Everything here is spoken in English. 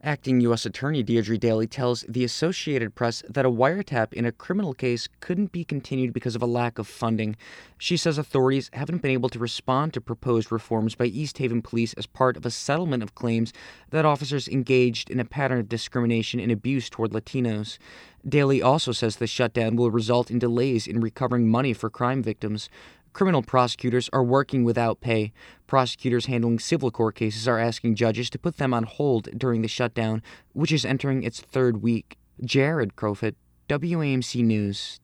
Acting U.S. Attorney Deirdre Daley tells the Associated Press that a wiretap in a criminal case couldn't be continued because of a lack of funding. She says authorities haven't been able to respond to proposed reforms by East Haven Police as part of a settlement of claims that officers engaged in a pattern of discrimination and abuse toward Latinos. Daley also says the shutdown will result in delays in recovering money for crime victims. Criminal prosecutors are working without pay. Prosecutors handling civil court cases are asking judges to put them on hold during the shutdown, which is entering its third week. Jared Crofit, WAMC News.